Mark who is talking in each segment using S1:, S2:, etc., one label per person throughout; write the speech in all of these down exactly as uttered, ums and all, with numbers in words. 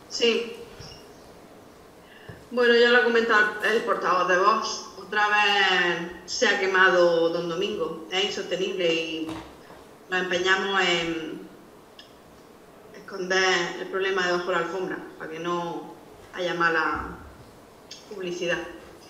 S1: Sí. Bueno, ya lo ha comentado el portavoz de Vox. Otra vez se ha quemado Don Domingo. Es insostenible y nos empeñamos en esconder el problema debajo de la alfombra para que no haya mala publicidad.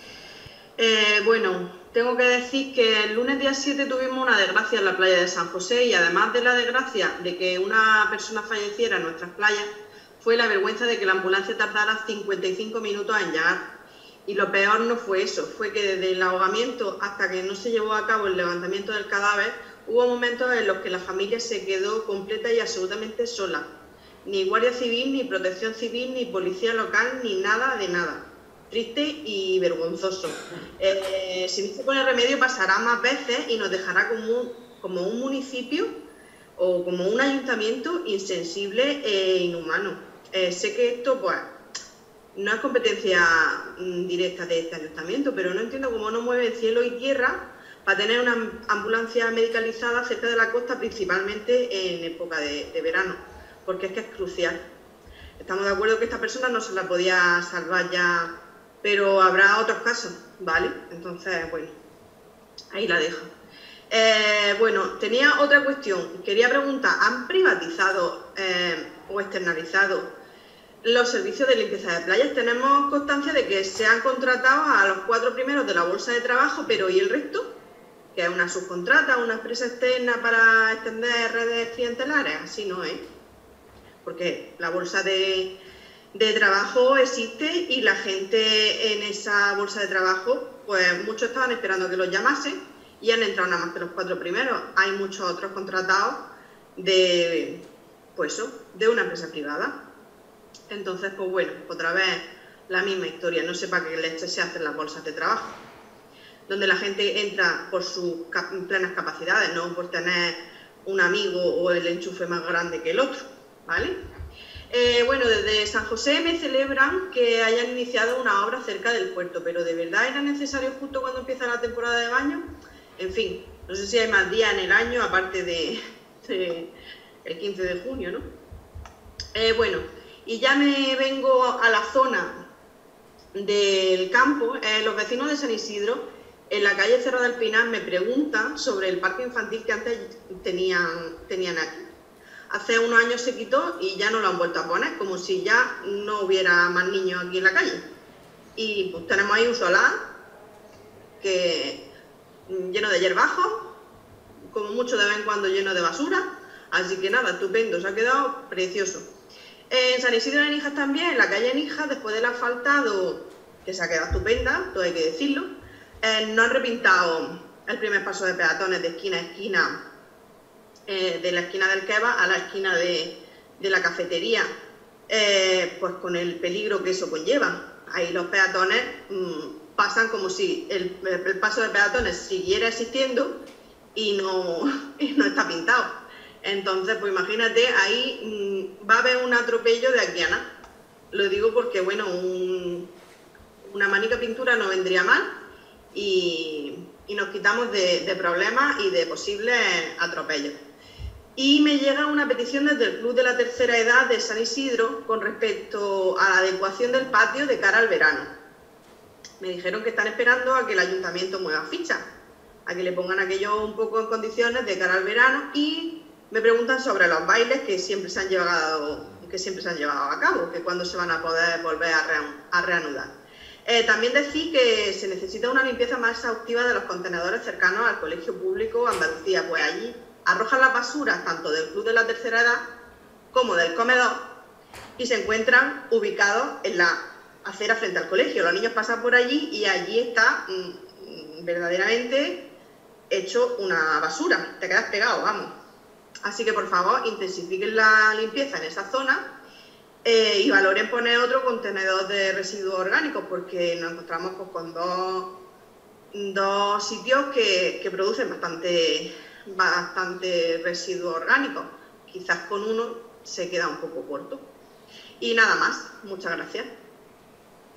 S1: Eh, bueno, tengo que decir que el lunes día siete tuvimos una desgracia en la playa de San José y además de la desgracia de que una persona falleciera en nuestras playas, fue la vergüenza de que la ambulancia tardara cincuenta y cinco minutos en llegar. Y lo peor no fue eso, fue que desde el ahogamiento hasta que no se llevó a cabo el levantamiento del cadáver, hubo momentos en los que la familia se quedó completa y absolutamente sola. Ni Guardia Civil, ni Protección Civil, ni Policía Local, ni nada de nada. Triste y vergonzoso. Eh, si no se pone remedio pasará más veces y nos dejará como un, como un municipio o como un ayuntamiento insensible e inhumano. Eh, sé que esto pues no es competencia mm, directa de este ayuntamiento, pero no entiendo cómo no mueven cielo y tierra para tener una ambulancia medicalizada cerca de la costa, principalmente en época de, de verano, porque es que es crucial. Estamos de acuerdo que esta persona no se la podía salvar ya, pero habrá otros casos, ¿vale? Entonces, bueno, ahí la dejo. Eh, bueno, tenía otra cuestión. Quería preguntar, ¿han privatizado eh, o externalizado los servicios de limpieza de playas? Tenemos constancia de que se han contratado a los cuatro primeros de la bolsa de trabajo, pero ¿y el resto? Que es una subcontrata, una empresa externa para extender redes clientelares. Así no es. Porque la bolsa de, de trabajo existe y la gente en esa bolsa de trabajo, pues muchos estaban esperando que los llamasen y han entrado nada más que los cuatro primeros. Hay muchos otros contratados de, pues eso, de una empresa privada. Entonces, pues bueno, otra vez la misma historia. No sé para qué leche se hacen las bolsas de trabajo, donde la gente entra por sus plenas capacidades, no por tener un amigo o el enchufe más grande que el otro, ¿vale? Eh, bueno, desde San José me celebran que hayan iniciado una obra cerca del puerto, pero ¿de verdad era necesario justo cuando empieza la temporada de baño? En fin, no sé si hay más días en el año, aparte de, de el quince de junio, ¿no? Eh, bueno, y ya me vengo a la zona del campo. Eh, los vecinos de San Isidro, en la calle Cerro del Pinar, me preguntan sobre el parque infantil que antes tenían, tenían aquí. Hace unos años se quitó y ya no lo han vuelto a poner, como si ya no hubiera más niños aquí en la calle. Y pues tenemos ahí un solar que, lleno de hierbajos, como mucho de vez en cuando lleno de basura, así que nada, estupendo, se ha quedado precioso. En San Isidro de Níjar también, en la calle Níjar, después del asfaltado, que se ha quedado estupenda, todo hay que decirlo, eh, no han repintado el primer paso de peatones de esquina a esquina, eh, de la esquina del kebab a la esquina de, de la cafetería, eh, pues con el peligro que eso conlleva. Ahí los peatones mmm, pasan como si el, el paso de peatones siguiera existiendo y no, y no está pintado. Entonces, pues imagínate, ahí mmm, va a haber un atropello de aquí a nada. Lo digo porque, bueno, un, una manica pintura no vendría mal y, y nos quitamos de, de problemas y de posibles atropellos. Y me llega una petición desde el Club de la Tercera Edad de San Isidro con respecto a la adecuación del patio de cara al verano. Me dijeron que están esperando a que el ayuntamiento mueva ficha, a que le pongan aquello un poco en condiciones de cara al verano, y me preguntan sobre los bailes que siempre se han llevado, que siempre se han llevado a cabo, que cuándo se van a poder volver a, re, a reanudar. Eh, también decir que se necesita una limpieza más exhaustiva de los contenedores cercanos al Colegio Público Andalucía, pues allí arrojan las basuras tanto del Club de la Tercera Edad como del comedor y se encuentran ubicados en la acera frente al colegio. Los niños pasan por allí y allí está mmm, verdaderamente hecho una basura, te quedas pegado, vamos. Así que por favor intensifiquen la limpieza en esa zona eh, y valoren poner otro contenedor de residuos orgánicos, porque nos encontramos pues, con dos, dos sitios que, que producen bastante, bastante residuos orgánicos. Quizás con uno se queda un poco corto. Y nada más, muchas gracias.